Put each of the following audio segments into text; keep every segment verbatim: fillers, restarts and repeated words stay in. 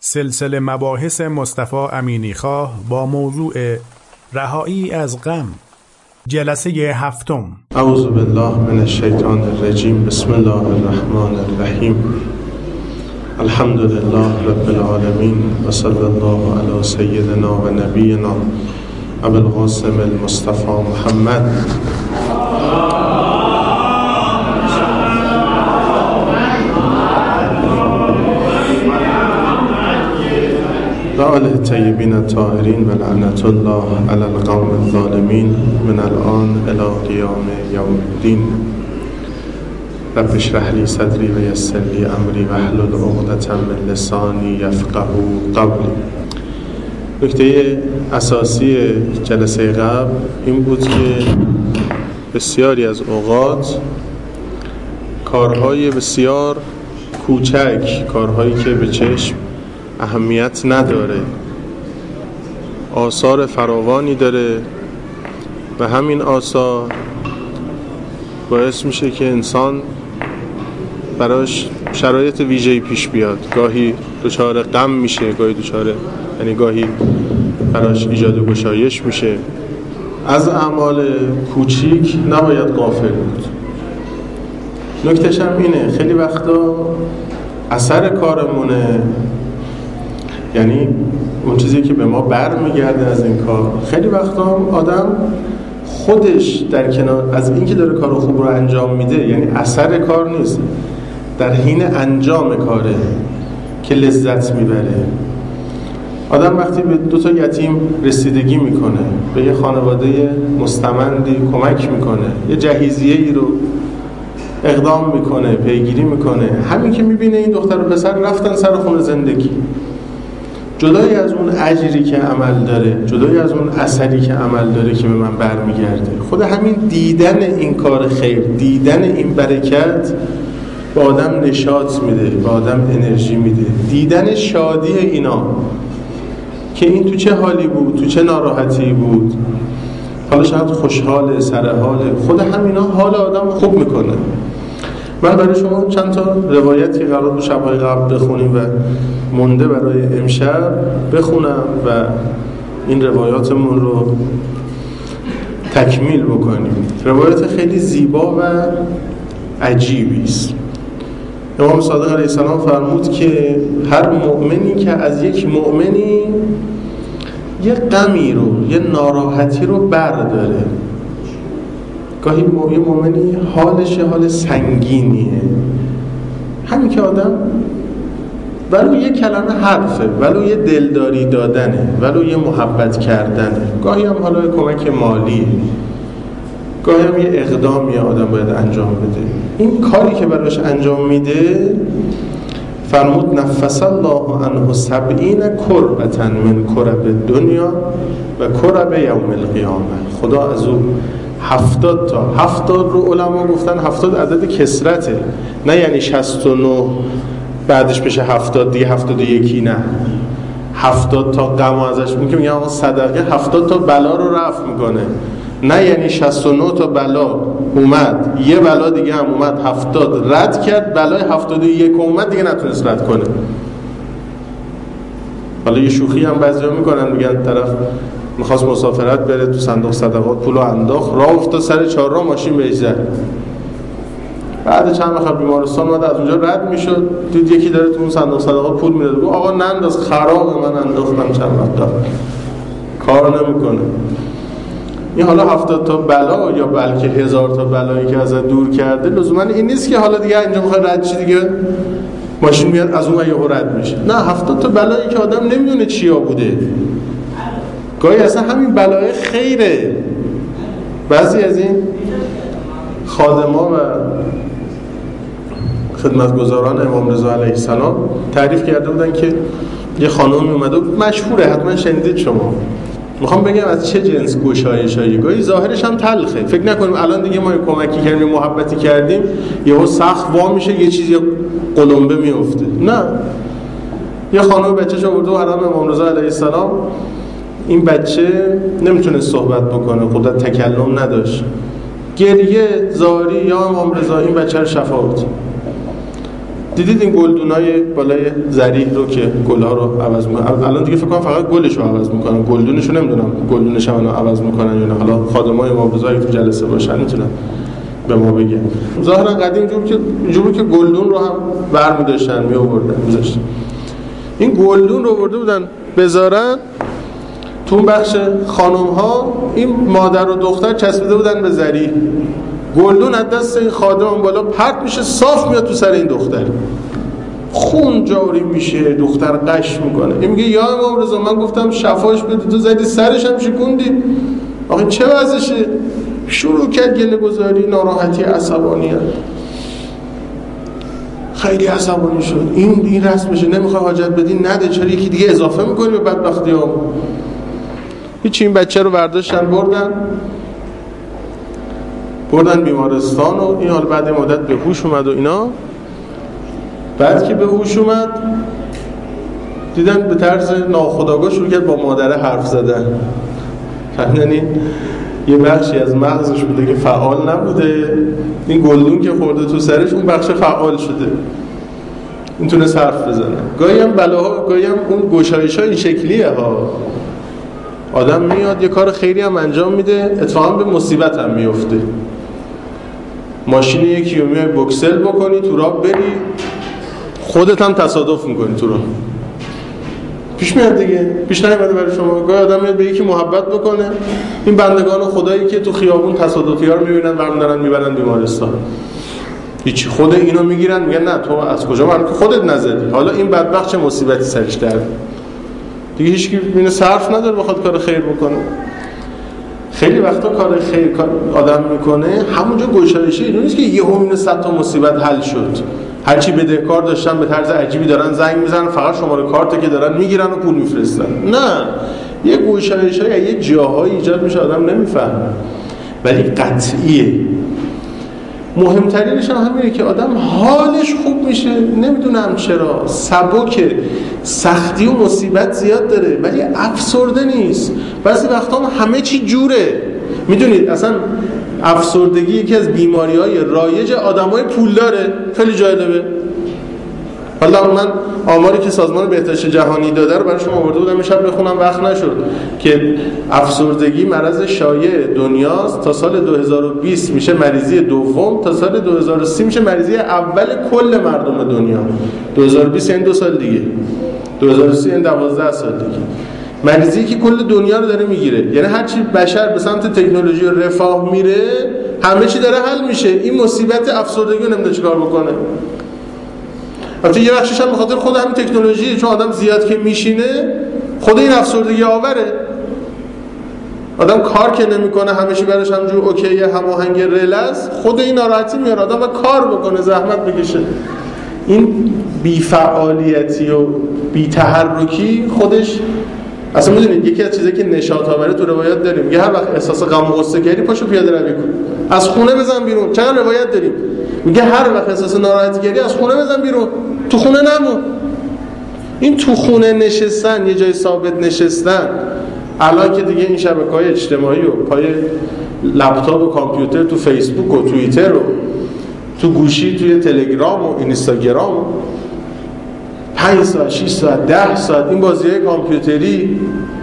سلسله مباحث مصطفی امینیخواه با موضوع رهایی از غم، جلسه هفتم. اعوذ بالله من الشیطان الرجیم. بسم الله الرحمن الرحیم. الحمد لله رب العالمین و صلی الله علی سیدنا و نبینا ابو القاسم المصطفى محمد و آله الطیبین الطاهرین و لعنت الله علی القوم الظالمین من الان الی قیام یوم الدین. رب اشرح لی صدری و یسر لی امری واحلل عقدة من لسانی یفقهوا قولی. نکته اساسی جلسه قبل این بود که بسیاری از اوقات کارهای بسیار کوچک، کارهایی که به چشم اهمیت نداره، آثار فراوانی داره و همین آثار باعث میشه که انسان براش شرایط ویژه‌ای پیش بیاد. گاهی دچار غم میشه، گاهی دچار یعنی گاهی براش ایجاد گشایش میشه. از اعمال کوچیک نباید غافل بود. نکتهش هم اینه، خیلی وقتا اثر کارمونه، یعنی اون چیزی که به ما بر میگرده از این کار، خیلی وقتا آدم خودش در کنار از این که داره کار خوب رو انجام میده، یعنی اثر کار نیست، در حین انجام کاره که لذت میبره. آدم وقتی به دو تا یتیم رسیدگی میکنه، به یه خانواده مستمندی کمک میکنه، یه جهیزیه ای رو اقدام میکنه، پیگیری میکنه، همین که میبینه این دختر و پسر رفتن سر خونه زندگی، جدای از اون اجری که عمل داره، جدای از اون اثری که عمل داره که به من برمیگرده، خود همین دیدن این کار خیر، دیدن این برکت به آدم نشاط میده، به آدم انرژی میده. دیدن شادی اینا که این تو چه حالی بود، تو چه ناراحتی بود، حالا شاید خوشحاله، سرحاله، خود همینا حال آدم خوب میکنه. من برای شما چند تا روایتی قرار بود شب‌های قبل بخونیم و مونده برای امشب بخونم و این روایاتمون رو تکمیل بکنیم. روایت خیلی زیبا و عجیبی است. امام صادق علیه السلام فرمود که هر مؤمنی که از یک مؤمنی یه غمی رو، یه ناراحتی رو برداره، گاهی یه مؤمنی حالش حال سنگینیه، همین که آدم ولو یه کلمه حرفه، ولو یه دلداری دادنه، ولو یه محبت کردنه، گاهی هم حالا کمک مالیه، گاهی هم یه اقدامی آدم باید انجام بده. این کاری که براش انجام میده، فرمود نفس الله عنه سبعین کربة من کرب دنیا و کرب یوم القیامه. خدا از او هفتاد تا، هفتاد رو علما گفتن هفتاد عدد کسرته، نه یعنی شصت و نه بعدش بشه هفتاد دیگه هفتاد و یکی، نه، هفتاد تا غم ازش میگه، میگه آقا صدقه هفتاد تا بلا رو رفع میکنه، نه یعنی شصت و نه تا بلا اومد، یه بلا دیگه هم اومد، هفتاد رد کرد، بلای هفتاد و یک اومد دیگه نتونست رد کنه. حالا یه شوخی هم بعضیا میکنن، میگن طرف میخواست مسافرت بره، تو صندوق صدقات پولو انداخت، راه افتاد سر چهارراه، ماشین بهش زد، بعد چند وقت بیمارستان اومد، از اونجا رد میشد، دید یکی داره تو اون صندوق صدقات پول میده، گفت آقا ننداز، خرابه، من انداختم چند وقت کار نمیکنه. این حالا هفتاد تا بلا یا بلکه هزار تا بلایی که ازت دور کرده، لزوما این نیست که حالا دیگه اینجا میخوای رد چی دیگه ماشین میاد از اون یهو رد میشه، نه، هفتاد تا بلایی که آدم نمیدونه چیا بوده، گاهی اصلا همین بلای خیره. بعضی از این خادما و خدمتگزاران امام رضا علیه السلام تعریف کرده بودن که یه خانومی اومده، مشهوره، حتما شنیدید شما، میخوام بگم از چه جنس گشایشایی، گاهی ظاهرش هم تلخه، فکر نکنیم الان دیگه ما کمکی کردیم، محبتی کردیم، یهو سخت وا میشه، یه چیزی قلمبه میفته، نه. یه خانم بچه‌ش آورده و حرم امام رضا علیه السلام، این بچه نمیتونه صحبت بکنه، قدرت تکلم نداشت، گریه زاری، یا امام رضا این بچه رو شفا بده. دیدید این گلدونای بالای ذریح رو که گل‌ها رو عوض می‌کنن؟ الان دیگه فکر کنم فقط گلش رو عوض می‌کنن، گلدونش رو نمیدونم گلدونش هم عوض می‌کنن یا نه. حالا خادمای امام رضا تو جلسه باشن میتونن به ما بگن. ظاهرا قدیم جور که جوری که گلدون رو هم برمی‌داشتن می‌آوردن می‌ذاشتن. این گلدون رو آورده بودن بذارن تو بخش خانم‌ها، این مادر و دختر چسبیده بودن به ذریح. گلدون از دست این خادم بالا پرت میشه، صاف میاد تو سر این دختر، خون جاری میشه، دختر قش میکنه. این میگه یا امام رضا من گفتم شفاش بدی، تو زدی سرش هم شکوندی، آخه چه وضعشه؟ شروع کرد گله گذاری، ناراحتی، عصبانیت، خیلی عصبانی شد. این این رسمشه، نمیخوای حاجت بدی نده، چرا یکی دیگه اضافه میکنی به بدبختی ها؟ هیچ. این بچه رو برداشتن بردن بردن بیمارستان و این حال بعد مدت به هوش اومد و اینا. بعد که به هوش اومد دیدن به طرز ناخودآگاه شروع کرد با مادره حرف زدن. یعنی یه بخشی از مغزش بوده که فعال نبوده، این گلدون که خورده تو سرش اون بخش فعال شده، این تونست حرف بزنه. گاهی هم بلاها، گاهی هم اون گشایش‌ها این شکلیه ها. آدم میاد یه کار خیری هم انجام میده، اتفاقا به مصیبت هم میفته. ماشین یکی رو میای بوکسل بکنی، تو راه بری، خودت هم تصادف میکنی تو راه. پیش میاد دیگه، پیش نیومده برای شما؟ گاهی آدم میاد به یکی محبت بکنه، این بندگان خدایی که تو خیابون تصادفی‌ها رو میبینن برمی‌دارن میبرن بیمارستان، هیچ، خود اینو میگیرن میگن نه تو از کجا معلوم که خودت نزدی، حالا این بدبخت چه مصیبتی سرش در دیگه. هیچ کی اینو صرف نداره بخواد کار خیر بکنه. خیلی وقتا کار خیر آدم میکنه همونجا گشایشه اینو نیست که یهو اینو صد تا مصیبت حل شد. هرچی بدهکار داشتن به طرز عجیبی دارن زنگ میزنن، فقط شماره کارت که دارن میگیرن و پول میفرستن. نه، یه گشایشای یه جاهایی ایجاد میشه آدم نمیفهمه، ولی قطعیه. مهمترینش هم همینه که آدم حالش خوب میشه. نمیدونم چرا سبک، سختی و مصیبت زیاد داره ولی افسرده نیست. بعضی وقتا هم همه چی جوره. میدونید اصلا افسردگی یکی از بیماری‌های رایج آدمای پولداره. خیلی جالبه. حالا من آماری که سازمان بهداشت جهانی داده رو برای شما آورده بودم، امشب بخونم وقت نشد، که افسردگی مرض شایع دنیاست. تا سال دو هزار و بیست میشه مریضی دوم، تا سال دو هزار و سی میشه مریضی اول کل مردم دنیا. دو هزار و بیست یعنی دو سال دیگه، دو هزار و سی یعنی دوازده سال دیگه. مریضی که کل دنیا رو داره میگیره. یعنی هر چی بشر به سمت تکنولوژی و رفاه میره همه چی داره حل میشه. این مصیبت افسردگی رو نمیدونه چیکار بکنه. البته یه بخشش هم به خاطر خود همین تکنولوژی، چون آدم زیاد که میشینه خود این افسردگی آوره. آدم کار که نمیکنه، همیشه براش همجور اوکیه، هماهنگ رلس، خود این ناراحتی میاره. آدم باید کار بکنه، زحمت بکشه. این بی‌فعالیتی و بی‌تحرکی خودش اصلا میدونید یکی از چیزایی که نشاط آوره تو روایت داریم، میگه هر وقت احساس غم و غصه کردی پاشو پیاده روی کن، از خونه بزن بیرون. چند روایت داریم میگه هر وقت احساس ناراحتی کردی از خونه بزن بیرون، تو خونه نمون. این تو خونه نشستن، یه جای ثابت نشستن، الان که دیگه این شبکه‌های اجتماعی و پای لپتاپ و کامپیوتر، تو فیسبوک و توییتر و تو گوشی توی تلگرام و اینستاگرام، پنج ساعت، شش ساعت، ده ساعت این بازی‌های کامپیوتری،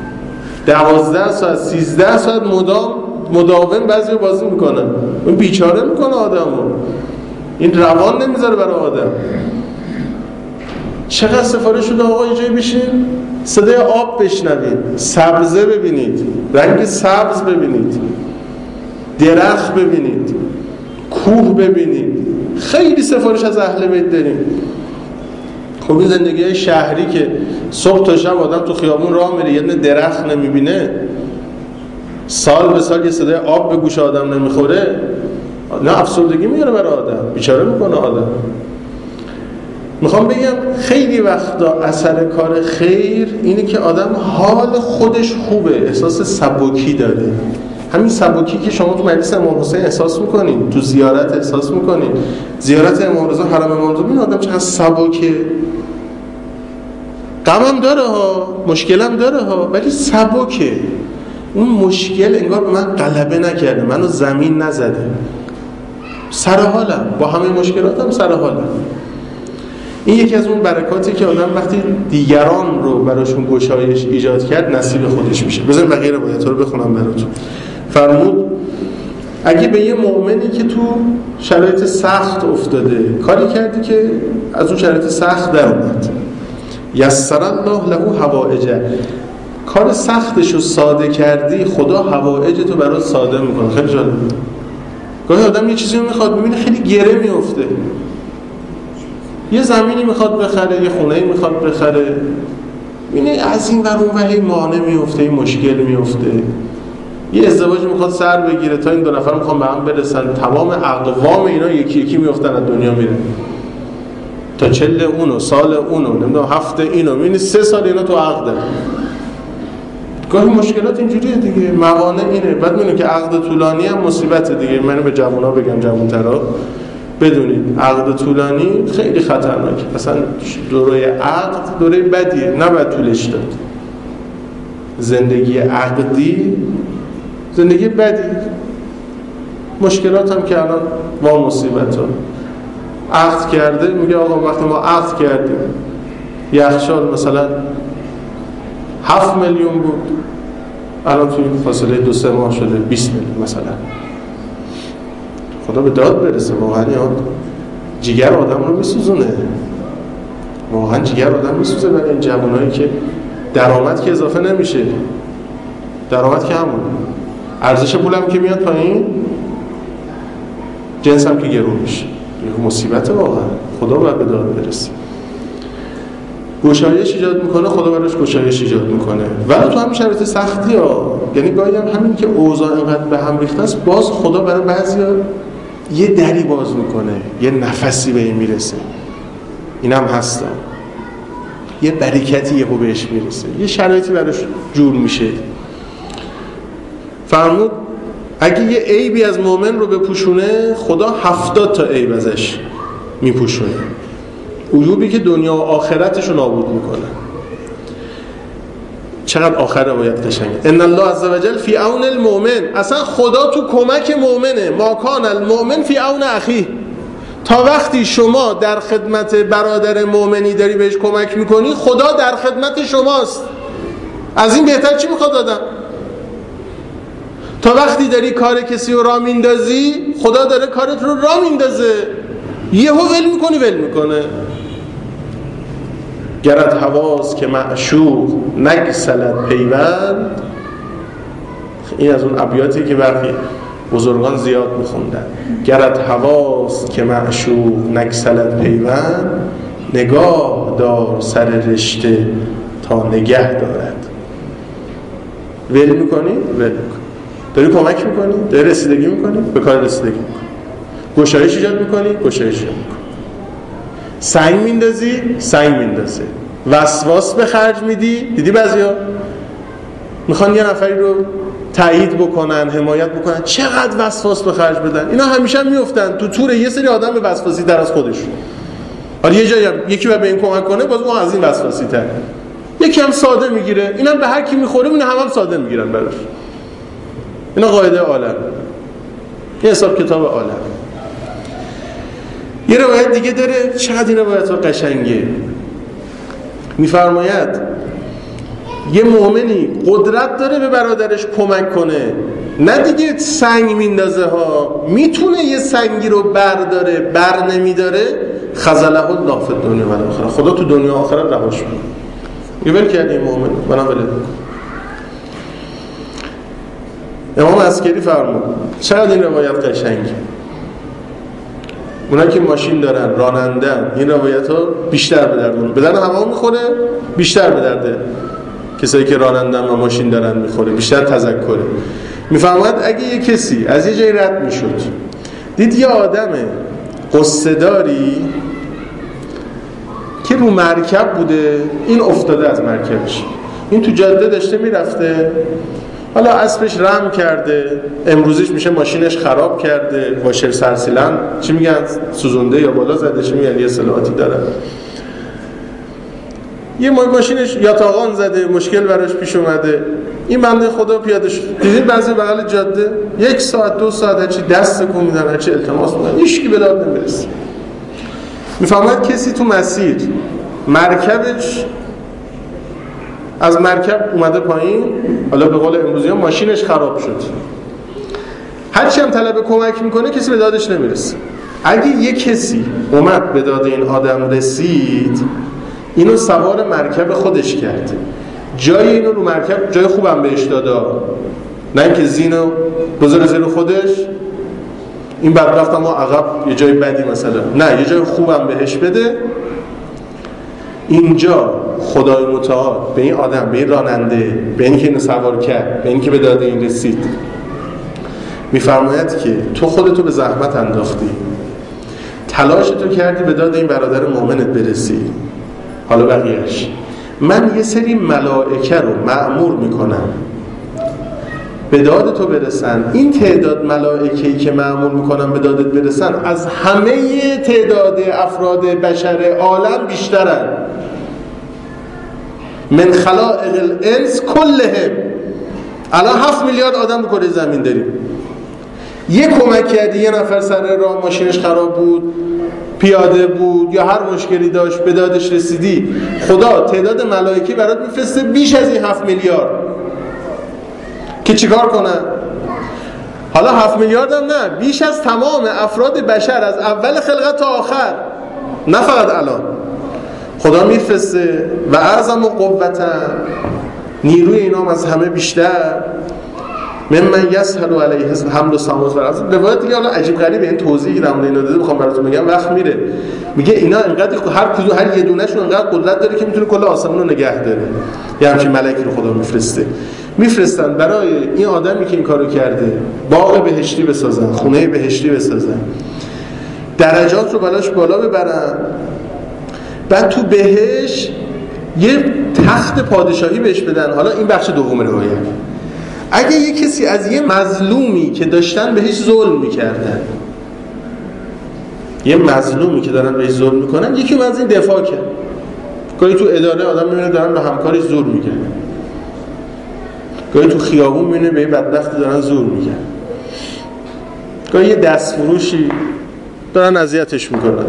دوازده ساعت، سیزده ساعت مدام مداوم بعضی بازی میکنن. این بیچاره میکنه آدمو، این روان نمیذاره برای آدم. چقدر سفارش شده آقا یه جایی بشین صدای آب بشنوید، سبزه ببینید، رنگ سبز ببینید، درخت ببینید، کوه ببینید. خیلی سفارش از اهل بیت داریم. خب این زندگی شهری که صبح تا شب آدم تو خیابون راه میره یه درخت نمیبینه، سال به سال یه صدای آب به گوش آدم نمیخوره، نه افسردگی میاره برای آدم، بیچاره میکنه آدم. میخوام بگم خیلی وقتا اثر کار خیر اینه که آدم حال خودش خوبه، احساس سبکی داره. همین سبکی که شما تو مجلس امام حسین احساس میکنین، تو زیارت احساس میکنین، زیارت امام رضا، حرم امام رضا، این آدم چقدر سبکه. غمم داره ها، مشکلم داره ها، ولی سبکه. اون مشکل انگار به من غلبه نکرده، منو زمین نزده، سر حالم، با همه مشکلاتم سر حالم. این یکی از اون برکاتی که آدم وقتی دیگران رو براشون گشایش ایجاد کرد نصیب خودش میشه. بذارید بقیه روایت‌ها رو بخونم براتون. فرمود اگه به یه مؤمنی که تو شرایط سخت افتاده کاری کردی که از اون شرایط سخت در اومد، یسر الله له حوائجه، کار سختش رو ساده کردی، خدا حوائجتو برات ساده میکنه. خیلی جالب. گاهی آدم یه چیزی رو میخواد ببینه خیلی گره میفته، یه زمینی میخواد بخره، یه خونه‌ای میخواد بخره، ببینه از این ور اون ور هی مانع میفته، این مشکل میفته. یه ازدواج میخواد سر بگیره، تا این دو نفر میخوان به هم برسن، تمام اقوام اینا یکی یکی میفتن از دنیا میره، تا چله اونو، سال اونو، نمیدونم هفته اینو، میبینی سه سال اینا تو عقده. گاهی مشکلات اینجوریه دیگه، موانع اینه. بعد میبینی که عقد طولانی هم مصیبته دیگه. من به جوونا بگم، جوان‌ترا بدونید عقد طولانی خیلی خطرناکه. مثلا دوره عقد دوره بدیه، نباید طولش داد. زندگی عقدی زندگی بدی، مشکلات هم که الان با مصیبت ها. عقد کرده میگه آقا وقتی ما عقد کردیم یخچال مثلا هفت میلیون بود، الان توی فاصله دو سه ماه شده بیست میلیون مثلا. خدا به داد برسه. واقعا یاد جیگر آدم رو میسوزونه، واقعا جیگر آدم میسوزه. برای این جوانایی که درآمد که اضافه نمیشه، درآمد که همون، ارزش پولم که میاد پایین، جنس هم که گرون میشه. یه مصیبت واقعا. خدا باید به داد برسه. گشایش ایجاد میکنه، خدا براش گشایش ایجاد میکنه. ولی تو همین شرایط سختی ها، یعنی گاهی هم همین که اوضاع اینقدر به هم ریخته است، باز خدا برای بعضیا یه دری باز میکنه، یه نفسی به این میرسه. اینم هستا، یه برکتی یهو بهش میرسه، یه شرایطی براش جور میشه. فرمود اگه یه عیبی از مؤمن رو بپوشونه، خدا هفتاد تا عیب ازش میپوشونه، عیوبی که دنیا و آخرتش رو نابود میکنه. چقدر آخر باید قشنگه. ان الله عز وجل فی عون المؤمن، اصلا خدا تو کمک مؤمنه. ما کان المؤمن فی عون اخیه، تا وقتی شما در خدمت برادر مؤمنی داری بهش کمک میکنی، خدا در خدمت شماست. از این بهتر چی میخواد آدم؟ تا وقتی داری کار کسی رو راه میندازی، خدا داره کارت رو راه میندازه. یهو ول میکنی ول میکنه. گرت هواست که معشوق نگسلد پیوند. این از اون ابیاتی که برخی بزرگان زیاد میخوندن. گرت هواست که معشوق نگسلد پیوند، نگاه دار سر رشته تا نگه دارد. ول میکنی ول میکنی، داری کمک میکنی، داری رسیدگی میکنی، به کار رسیدگی میکنی، گشایش ایجاد میکنی، گشایش ایجاد میکنی، سنگ میندازی، سنگ میندازه، وسواس به خرج میدی. دیدی بعضیا میخوان یه نفری رو تایید بکنن، حمایت بکنن، چقدر وسواس به خرج بدن. اینا همیشه هم میافتن تو تور یه سری آدم به وسواسی در از خودشون. حالا یه جایی یکی باید به این کمک کنه، باز اون از این وسواسی تر. یکی هم ساده میگیره، اینا به هر کی میخوره اینا هم هم ساده میگیرن براش. اینا قاعده عالم، این حساب کتاب عالم. یه روایت دیگه داره، چقدر این روایت ها قشنگه. میفرماید یه مؤمنی قدرت داره به برادرش کمک کنه، نه دیگه سنگ میندازه ها، میتونه یه سنگی رو برداره، بر نمیداره، خذله الله فی الدنیا و الاخره، خدا تو دنیا و آخرت رهاش میکنه. یه ول کرد این مؤمن، منم ول میکنم. امام عسکری فرمود چقدر این روایت قشنگه. اونا که ماشین دارن، رانندن، این روایت ها بیشتر به درد به درد همه میخوره، بیشتر به درد کسایی که رانندن و ماشین دارن میخوره، بیشتر تذکره. میفرماید اگه یه کسی از یه جای رد میشد، دید یه آدم قصه داری که رو مرکب بوده، این افتاده از مرکبش، این تو جاده داشته میرفته، حالا اسبش رم کرده، امروزش میشه ماشینش خراب کرده، واشر سرسیلن چی میگن، سوزونده یا بالا زده، چی میگن، یه اصطلاحاتی داره، یه ماشینش یاتاقان زده، مشکل براش پیش اومده، این بنده خدا پیاده شد. دیدید بعضی بغل جاده یک ساعت دو ساعت هرچی دست کن میدن، هرچی التماس میدن، هیچکی به داد نمیرسه. میفهمد کسی تو مسیر مرکبش از مرکب اومده پایین، حالا به قول امروزی ها ماشینش خراب شد، هرچی هم طلب کمک میکنه کسی به دادش نمیرسه. اگه یک کسی اومد به داد این آدم رسید، اینو سوار مرکب خودش کرد، جای اینو رو مرکب جای خوبم بهش داده، نه اینکه زینو بذاره زیر خودش، این بدبخت ما عقب یه جای بدی مثلا، نه یه جای خوبم بهش بده. اینجا خدای متعال به این آدم، به این راننده، به این که اینو سوار کرد، به این که به داده این رسید، میفرماید که تو خودتو به زحمت انداختی، تلاشتو کردی به داد این برادر مؤمنت برسی، حالا بقیهش من یه سری ملائکه رو مأمور میکنم به داد تو برسن. این تعداد ملائکه‌ای که مأمور میکنم به دادت برسن از همه تعداد افراد بشر عالم بیشترن. من خلائق الانس کلهم. الان هفت میلیارد آدم رو کره زمین داریم. یه کمک کردی، یه نفر سر راه ماشینش خراب بود، پیاده بود یا هر مشکلی داشت، به دادش رسیدی، خدا تعداد ملائکه برات میفرسته بیش از این هفت میلیارد که چیکار کنن؟ حالا هفت میلیارد هم نه، بیش از تمام افراد بشر از اول خلقت تا آخر، نه فقط الان، خدا میفرسته و اعظم و قوتا، نیروی اینا از همه بیشتر. من من یسهل علیه حمل و سماوات و الارض. روایت دیگه حالا عجیب غریبه، این توضیحی در مورد اینا داده، میخوام براتون بگم وقت میره. میگه اینا انقدر هر کدوم هر یه دونهشون انقدر قدرت داره که میتونه کل آسمون رو نگه داره. یه همچین ملکی رو خدا میفرسته. میفرستن برای این آدمی که این کارو کرده باغ بهشتی بسازن، خونه بهشتی بسازن، درجات رو براش بالا ببرن، بعد تو بهش یه تخت پادشاهی بهش بدن. حالا این بخش دوم روایت. اگه یه کسی از یه مظلومی که داشتن بهش ظلم میکردن، یه مظلومی که دارن بهش ظلم میکنن، یکی من از این دفاع کرد، گاهی تو اداره آدم میبینه دارن به همکارش زور میگن، گاهی تو خیابون میبینه به یه بدبختی دارن زور میگن، گاهی یه دستفروشی دارن اذیتش میکنن،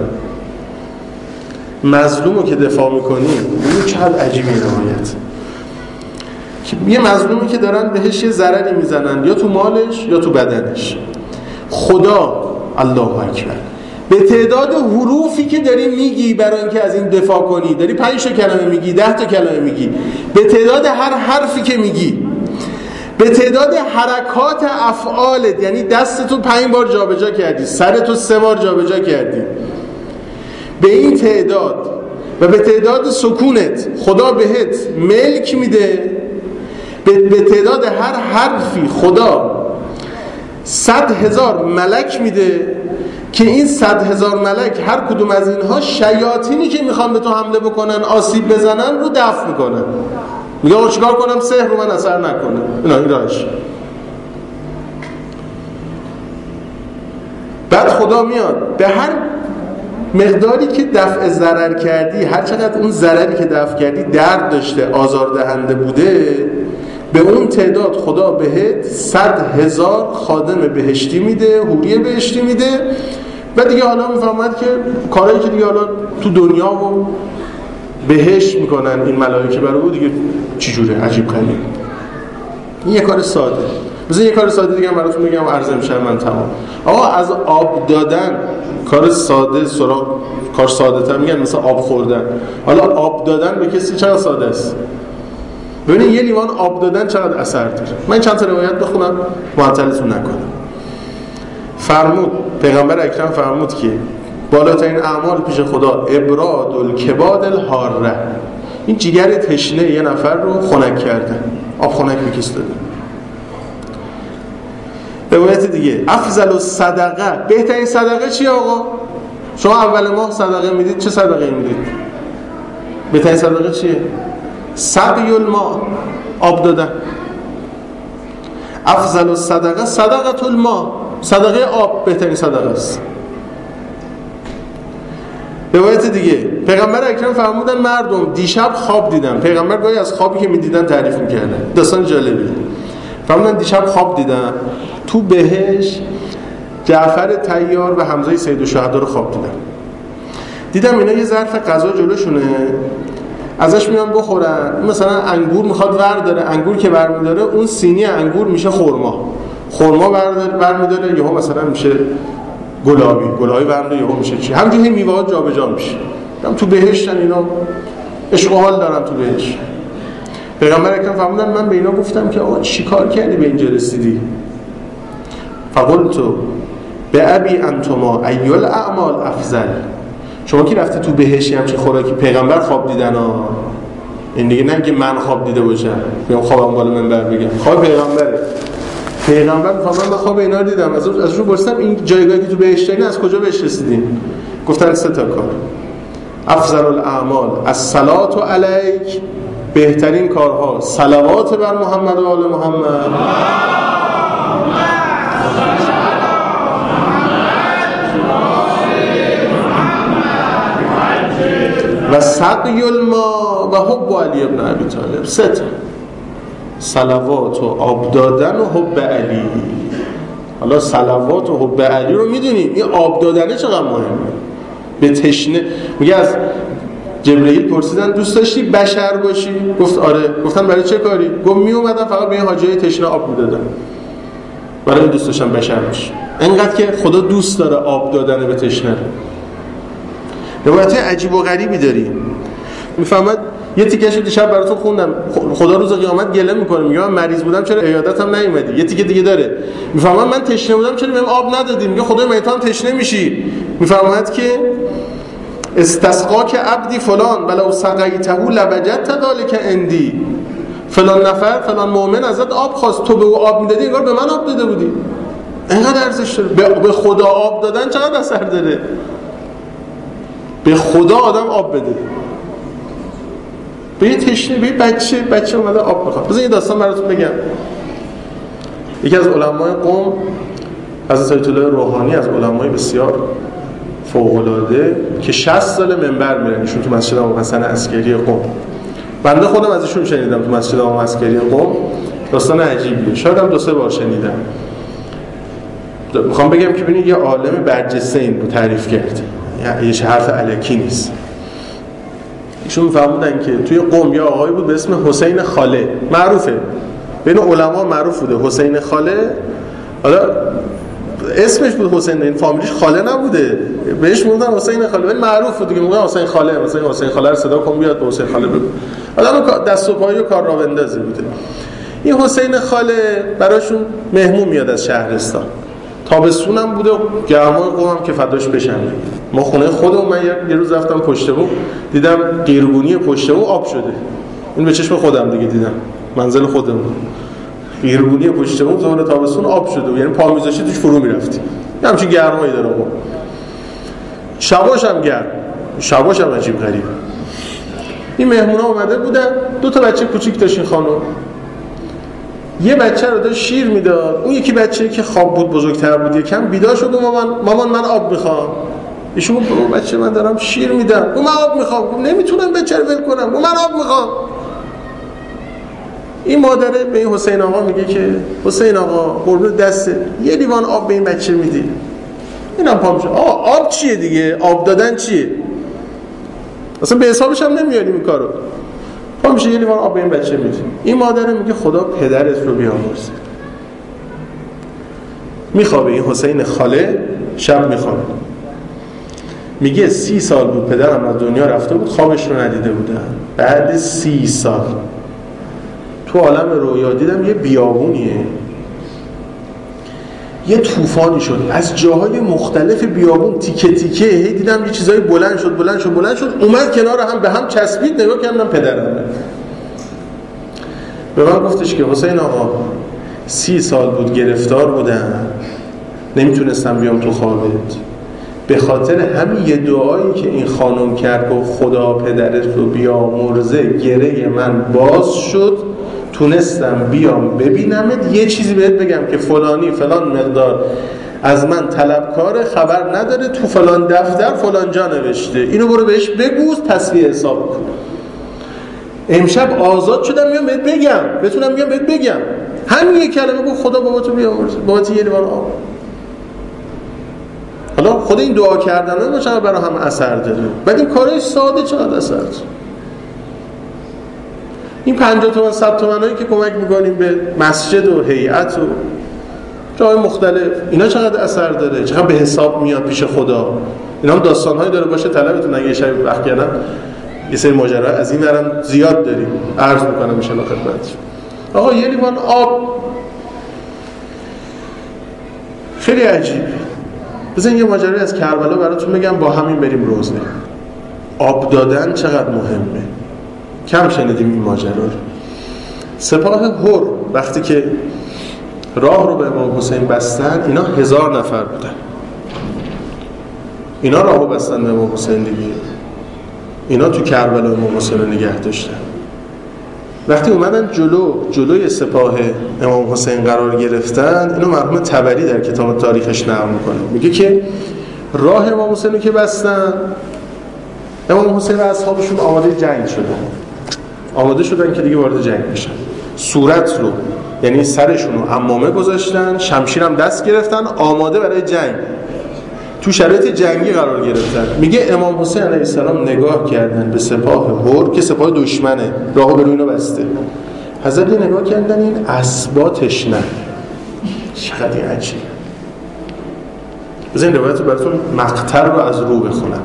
مظلومو که دفاع میکنی، این چقدر عجیبه روایت. یه مظلومی که دارن بهش یه ضرری میزنن، یا تو مالش یا تو بدنش، خدا الله اکبر به تعداد حروفی که داری میگی برای اینکه از این دفاع کنی، داری پنج تا کلمه میگی، ده تا کلمه میگی، به تعداد هر حرفی که میگی، به تعداد حرکات افعالت، یعنی دستتو پنج بار جابجا کردی، سرتو سه بار جابجا کردی، به این تعداد و به تعداد سکونت خدا بهت ملک میده. به تعداد هر حرفی خدا صد هزار ملک میده که این صد هزار ملک هر کدوم از اینها شیاطینی که میخوان به تو حمله بکنن، آسیب بزنن رو دفع میکنن. میگه آقا چیکار کنم سحر رو من اثر نکنه؟ اینا این راهش. بعد خدا میاد به هر مقداری که دفع ضرر کردی، هر چقدر اون ضرری که دفع کردی درد داشته، آزاردهنده بوده، به اون تعداد خدا بهت صد هزار خادم بهشتی میده، حوری بهشتی میده. و دیگه حالا میفهمد که کارهایی که دیگه حالا تو دنیا و بهشت میکنن این ملائکه برای او دیگه چجوره، عجیب غریب. این یه کار ساده. مثلا یه کار ساده دیگه هم براتون بگم عرض میشه من تمام. آقا از آب دادن، کار ساده سراغ کار ساده تر میگن مثلا آب خوردن. حالا آب دادن به کسی چقدر ساده است؟ ببینید یه لیوان آب دادن چقدر اثر داره. من چند تا روایت بخونم معطلتون نکنم. فرمود پیغمبر اکرم فرمود که بالاترین اعمال پیش خدا ابراد الکباد الحاره، این جگر تشنه یه نفر رو خنک کردن، آب خنک میکس دادن. روایت دیگه افضل الصدقه، بهترین صدقه چیه آقا؟ شما اول ماه صدقه میدید، چه صدقه میدید؟ بهترین صدقه چیه؟ سقی الماء، آب دادن. افضل الصدقه صدقه الماء، صدقه آب بهترین صدقه است. روایت دیگه پیغمبر اکرم فرمودن مردم دیشب خواب دیدن. پیغمبر گاهی از خوابی که میدیدن تعریف میکردن، داستان جالبی. فرمودن دیشب خواب دیدن تو بهش جعفر طیار و حمزه سید الشهدا رو خواب دیدن. دیدم اینا یه ظرف غذا جلوشونه، ازش میان بخورن. مثلا انگور میخواد ور داره، انگور که برمیداره اون سینی انگور میشه خرما، خرما برمیداره یهو مثلا میشه گلابی، گلابی برمیداره یهو میشه چی، همینجوری میوه‌ها جابجا میشه. هم تو بهشتن اینا، عشق و حال دارن تو بهشت. پیغمبر اکرم فرمودن من به اینا گفتم که آقا چیکار کردی به اینجا رسیدی؟ فقلت به ابی انتما ای الاعمال افضل. شما که رفتی تو بهشتی همچین خوراکی، پیغمبر خواب دیدن ها، این دیگه نه که من خواب دیده باشم بیام خوابم بالا منبر بگم، خواب پیغمبره. پیغمبر فرمود من خواب اینا رو دیدم، از از رو پرسیدم این جایگاهی که تو بهشت دارین از کجا بهش رسیدین؟ گفتن سه تا کار. افضل الاعمال الصلاه علیک، بهترین کارها صلوات بر محمد و آل محمد. و سقی الماء و حب علی ابن ابی طالب. سه تا صلوات و آب دادن و حب علی. حالا صلوات و حب علی رو میدونیم، این آب دادنه چقدر مهمه. به تشنه میگه از جبرئیل پرسیدن دوست داشتی بشر باشی؟ گفت آره. گفتن برای چه کاری؟ گفت می اومدم فقط به این حاجیای تشنه آب میدادم، برای دوست داشتم بشر باشی. اینقدر که خدا دوست داره آب دادن به تشنه. روایت عجیب و غریبی داریم. میفهمد یه تیکش دیشب براتون خوندم، خدا روز قیامت گله میکنه، میگه من مریض بودم چرا عیادتم نیومدی. یه تیکه دیگه داره، میفهمد من تشنه بودم چرا بهم آب ندادی. میگه خدای من تو هم تشنه میشی. میفهمد که استسقا که عبدی فلان ولو سقیته لوجدت ذلک عندی، فلان نفر فلان مؤمن ازت آب خواست، تو به او آب میدادی انگار به من آب داده بودی. اینقدر ارزش داره. به خدا آب دادن چقدر اثر داره. به خدا آدم آب بده، به یه تشنه، به یه بچه بچه اومده آب میخواد. بذار یه داستان براتون بگم. یکی از علمای قم، حضرت آیت الله روحانی، از علمای بسیار فوق‌العاده که شصت سال منبر میرن ایشون تو مسجد امام حسن عسکری قم. بنده خودم از ایشون شنیدم تو مسجد امام عسکری قم. داستان عجیبیه، شاید هم دو سه بار شنیدم. میخوام بگم که ببینید یه عالم برجسته این رو تعریف کرد، یه حرف الکی نیست. ایشون میفهمودن که توی قم یه آقایی بود به اسم حسین خاله، معروفه بین علما، معروف بوده حسین خاله. حالا اسمش بود حسین، این فامیلیش خاله نبوده، بهش میگفتن حسین خاله، ولی معروف بود دیگه، میگن حسین خاله. مثلا حسین خاله رو صدا کن بیاد به حسین خاله بگو. آدم دست و پایی و کار راه اندازی بوده. این حسین خاله براشون مهمون میاد از شهرستان، تابستونم بوده، گرمای قوم که فداش بشن. ما خونه خودمون، من یه روز رفتم پشت بوم دیدم قیرگونی پشت بوم آب شده. این به چشم خودم دیگه دیدم، منزل خودمون قیرگونی پشت بوم زمان تابستون آب شده، یعنی پا میذاشتی توش فرو میرفتی. یه همچین گرمایی داره قوم. شباش هم گرم، شباش هم عجیب غریب. این مهمونا اومده بودن، دو تا بچه کوچیک داشت این خانم. یه بچه رو داشت شیر میداد، اون یکی بچه‌ای که خواب بود بزرگتر بود یکم بیدار شد و مامان مامان من آب میخوام. ایشون گفت بچه من دارم شیر میدم، گفت من آب میخوام. گفت نمیتونم بچه رو ول کنم، گفت من آب میخوام. این مادره به این حسین آقا میگه که حسین آقا قربون دست یه لیوان آب به این بچه میدی. اینم پا میشه آقا آب چیه دیگه، آب دادن چیه، اصلا به حسابش هم نمیاریم این کارو. پا میشه یه لیوان آب به این بچه میده. این مادره میگه خدا پدرت رو بیامرزه. میخوابه این حسین خاله، شب میخوابه. میگه سی سال بود پدرم از دنیا رفته بود، خوابش رو ندیده بودم. بعد سی سال تو عالم رویا دیدم یه بیابونیه، یه طوفانی شد از جاهای مختلف بیابون، تیکه تیکه هی دیدم یه چیزای بلند شد بلند شد بلند شد اومد کنار هم به هم چسبید. نگاه کردم پدرمه. به من گفتش که حسین آقا سی سال بود گرفتار بودم، نمیتونستم بیام تو خوابت، به خاطر همین یه دعایی که این خانم کرد و خدا پدرت رو بیامرزه گره من باز شد، تونستم بیام ببینمت، یه چیزی بهت بگم که فلانی فلان مقدار از من طلبکار، خبر نداره تو فلان دفتر فلان جا نوشته، اینو برو بهش بگو تصفیه حساب کن. امشب آزاد شدم میام بهت بگم، بتونم میام بهت بگم همین یک کلمه گفت خدا بابا تو بیامرزه، بابا تو یه لیوان آب. حالا خود این دعا کردن ما چقدر برای هم اثر داره، بعد این کارهای ساده چقدر اثر داره. این پنجاه تومن صد تومنایی که کمک میکنیم به مسجد و هیئت و جای مختلف، اینا چقدر اثر داره، چقدر به حساب میاد پیش خدا. اینا هم داستانهایی داره، باشه طلبتون اگه شب وقت کردم یه سری ماجرا از این ورم زیاد داریم، عرض میکنم ان شاء الله خدمتتون. آقا یه لیوان آب خیلی عجیبه. بزن یه ماجرا از کربلا براتون بگم، با همین بریم روزه. آب دادن چقدر مهمه، کم شنیدیم این ماجرا رو. سپاه هر وقتی که راه رو به امام حسین بستن، اینا هزار نفر بودن، اینا راهو بستن به امام حسین دیگه، اینا تو کربلا امام حسین رو نگه داشتن. وقتی اومدن جلو جلوی سپاه امام حسین قرار گرفتن، اینو مرحوم طبری در کتاب تاریخش نقل میکنه، میگه که راه امام حسین رو که بستن، امام حسین و اصحابشون آماده جنگ شدن، آماده شدن که دیگه وارد جنگ بشن. صورت رو یعنی سرشون رو عمامه گذاشتن، شمشیر هم دست گرفتن، آماده برای جنگ، تو شرایط جنگی قرار گرفتن. میگه امام حسین علیه السلام نگاه کردن به سپاه هر که سپاه دشمنه، راهو به روی بسته. حضرت نگاه کردن این اسبا تشنه. چقدر این عجیبه. بذارین روایت رو براتون مقطع رو از رو بخونم.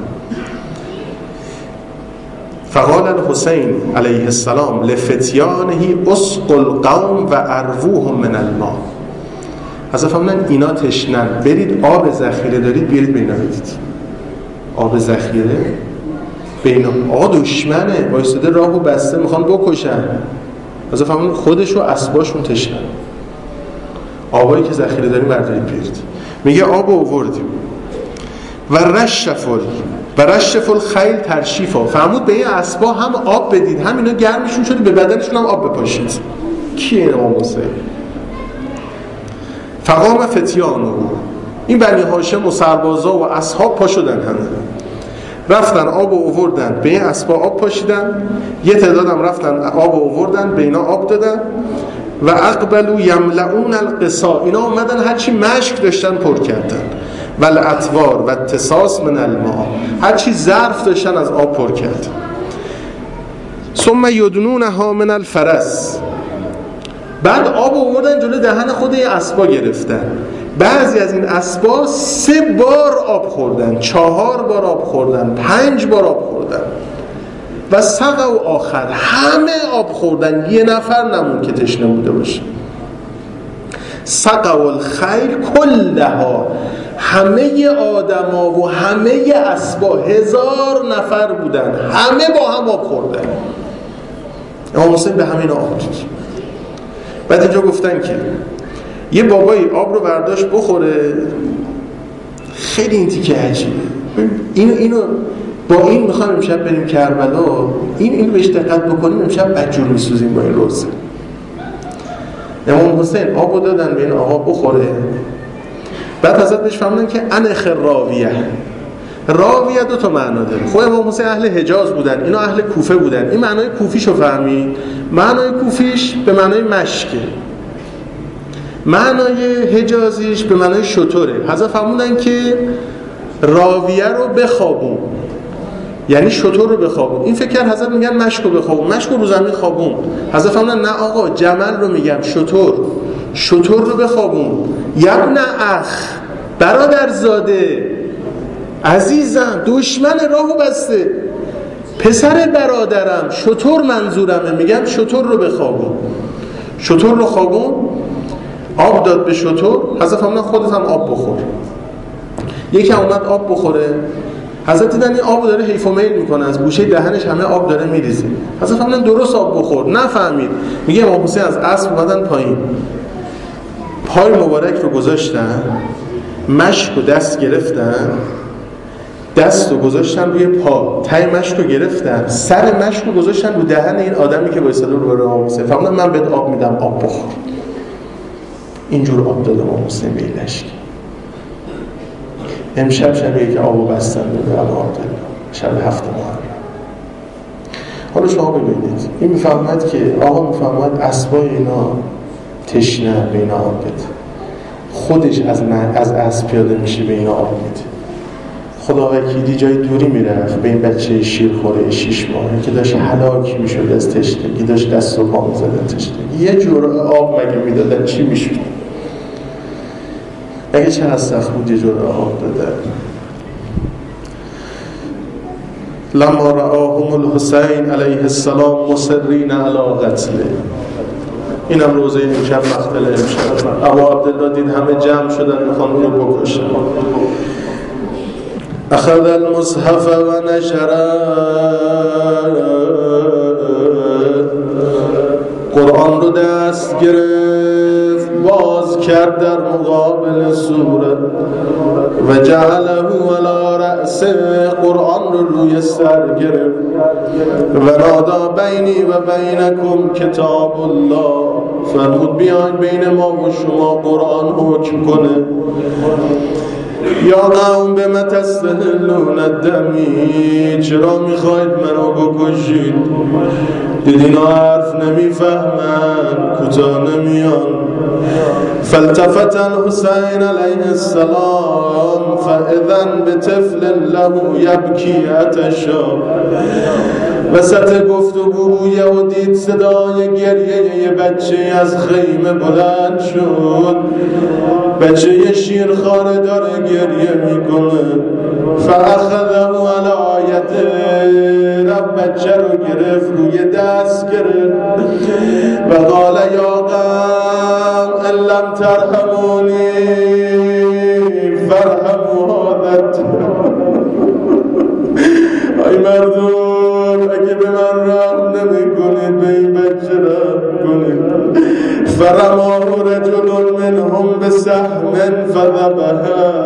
فقال الحسین علیه السلام لفتیانه اسقوا القوم و ارووهم من الماء. حضرت فرمودن اینا تشنن، برید آب ذخیره دارید بیارید به اینا بدید. آب ذخیره به اینا. آقا دشمنه، وایساده راهو بسته، میخوان بکشن. حضرت فرمودن خودش و اسباشون تشنن، آبایی که ذخیره داریم بردارید بیارید. میگه آب آوردیم و رشفل و رشف الخیل ترشیفا. فرمود به این اسبا هم آب بدید، هم اینا گرمشون شده، به بدنشون هم آب بپاشید. کیه امام حسین؟ فقام فتیانو، این بنی هاشم و سربازا و اصحاب پا شدن، همه رفتن آب و آوردن به این اسبا آب پاشیدن، یه تعدادم رفتن آب و آوردن به اینا آب دادن. و اقبلوا یملؤون القصا، اینا اومدن هرچی مشک داشتن پر کردن. و الاطوار و التصاص من الماء، هرچی ظرف داشتن از آب پر کردن. ثم یدنونها من الفرس، بعد آب آوردن جلو دهن خود این اسبا گرفتن. بعضی از این اسبا سه بار آب خوردن، چهار بار آب خوردن، پنج بار آب خوردن. و سقوا آخر، همه آب خوردن، یه نفر نمون که تشنه بوده باشه. سقوا الخیل کلها، همه آدما و همه اسبا، هزار نفر بودن، همه با هم آب خوردن. امام حسین به همین آب دید. بعد اینجا گفتن که یه بابایی آب رو برداشت بخوره، خیلی این تیکه عجیبه. اینو اینو با این میخوایم امشب بریم کربلا، این اینو بهش دقت بکنیم، امشب بدجور میسوزیم با این روزه. امام حسین آب رو دادن به این آقا بخوره. بعد حضرت بهش فرمودن که انخ راویه. راویه دو تا معنا داره. خود امام حسین اهل حجاز بودن، اینا اهل کوفه بودن. این معنای کوفیشو فهمید. معنای کوفیش به معنای مشکه، معنای حجازیش به معنای شتره. حضرت فرمودن که راویه رو بخوابون، یعنی شتر رو بخوابون. این فکر کرد حضرت میگن مشک رو بخوابون، مشک رو رو زمین خوابون. حضرت فرمودن نه آقا، جمل رو میگم، شتر شتر رو بخوابون. یبن اخ، برادر زاده، عزیزم، دشمن راهو بسته، پسر برادرم، شتر منظورمه، میگم شتر رو بخوابون. شتر رو خوابون، آب داد به شتر. حضرت فرمودن خودت هم آب بخور. یکی اومد آب بخوره، حضرت دیدن این آب داره حیف و میل میکنه، از گوشه دهنش همه آب داره میریزه. حضرت فرمودن درست آب بخور. نفهمید. میگه امام حسین از اسب اومدن پایین، پای مبارک رو گذاشتن، مشک رو دست گرفتن، دست رو گذاشتن روی پا، تای مشک رو گرفتن، سر مشک رو گذاشتن رو دهن این آدمی که وایساده رو برای امام حسین. فرمودن من بهت آب میدم، آب بخور. اینجور آب داد امام حسین به این لشکر. امشب شبیه که آبو بستن به آب داد، شب هفت محرم. حالا شما ببینید، این میفهمد که آقا میفهمد اسبای اینا تشنه، به اینا آب بده. خودش از من از اسب پیاده میشه به اینا آب میده. خدا وکیلی جای دوری میرفت به این بچه شیرخوره شیش ماهه که داشت هلاک میشد از تشنگی، داشت دست و پا میزدن تشنگی، یه جرعه آب مگه میدادن چی میشد؟ اگه چقدر سخت بود یه جرعه آب دادن. لما رآهم الحسین علیه السلام مصرین علی قتله. اینم روزه امشب مقتل امشب. ابا عبدالله دید همه جمع شدن میخوان اونو بکشن. اخذ المصحف و نشره، قرآن رو دست گرفت باز کرد در مقابل سوره و جعله علی رأسه، قرآن رو روی سر گرفت و نادا بینی و بینکم کتاب الله، فرمود بیاین بین ما و شما قرآن حکم کنه. یا قوم بما تستحلون الدمی، چرا میخواید منو بکشید؟ دیدین حرف نمیفهمن، کوتاه نمیان. فالتفت الحسین علیه السلام فاذن بطفل له یبکی عطشا، وسط گفتگو بویه و دید صدای گریه یه بچه از خیمه بلند شد. بچه یه شیرخواره داره گریه میکنه. فاخذه علی یده، رب بچه رو گرفت روی دست گرفت و قال یا قوم ان لم ترحمونی فرحموا هذا. ای مردم اگه به من رحم نمی کنید به این بچه رحم کنید. فرماه رجل منهم بسهم فذبحه،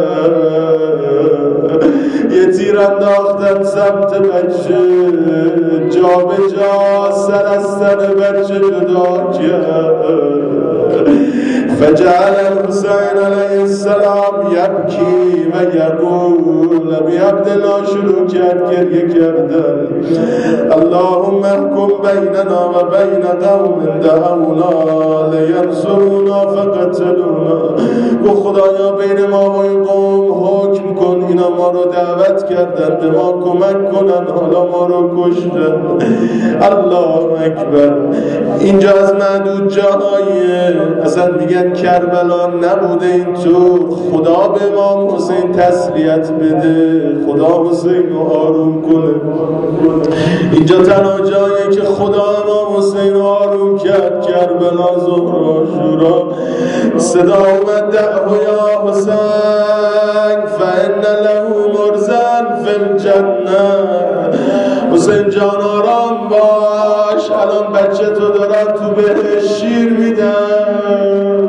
یه تیر انداختن سمت بچه، جا به جا سر از سر بچه جدا کرد. فجعل الحسین علیه السلام یبکی و یقول، نبی عبدالله شروع کرد گریه کردن. اللهم احکم بیننا و بین قوم دعونا لینصرونا فقتلونا، گو خدایا بین ما و این قوم حکم کن، اینا ما رو دعوت کردن به ما کمک کنن، حالا ما رو کشتن. الله اکبر. اینجا از معدود جاهاییه، اصلا میگن کربلا نبوده اینطور. خدا به امام حسین تسلیت بده، خدا حسین رو آروم کنه. اینجا تنها جاییه که خدا امام حسین رو آروم کرد. کربلا، زهرا، شورا. صدا اومد دعو یا حسین فإن له مرزن فی الجنه، حسین جان آرام باش، الان بچه تو دارن تو بهش شیر میدن.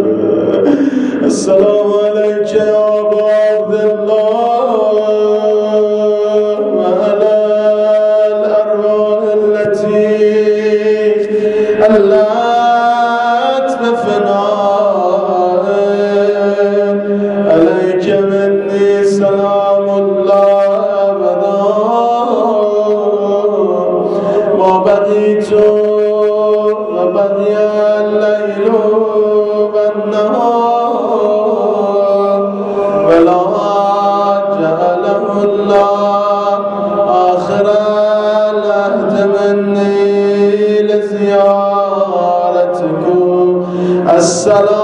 السلام علیک یا ابا عبدالله و علی الارواح التي علت بفناء، علیک منی سلام الله ابدا ما بقیت و بقی اللیل و النهار ولا جعله الله آخر العهد منی لزیارتکم. السلام